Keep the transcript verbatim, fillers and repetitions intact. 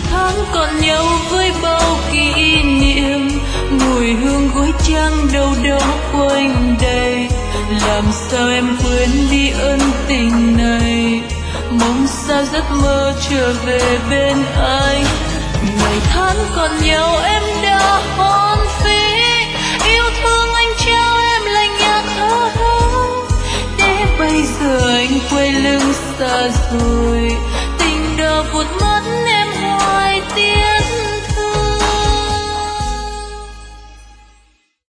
tháng còn nhau với bao kỷ niệm, mùi hương gối trắng đâu đó quanh đây. Làm sao em quên đi ân tình này, mong sao giấc mơ trở về bên anh. Ngày tháng còn nhau em đã hoang phí, yêu thương anh trao em là nhạc thơ, để bây giờ anh quay lưng xa rồi.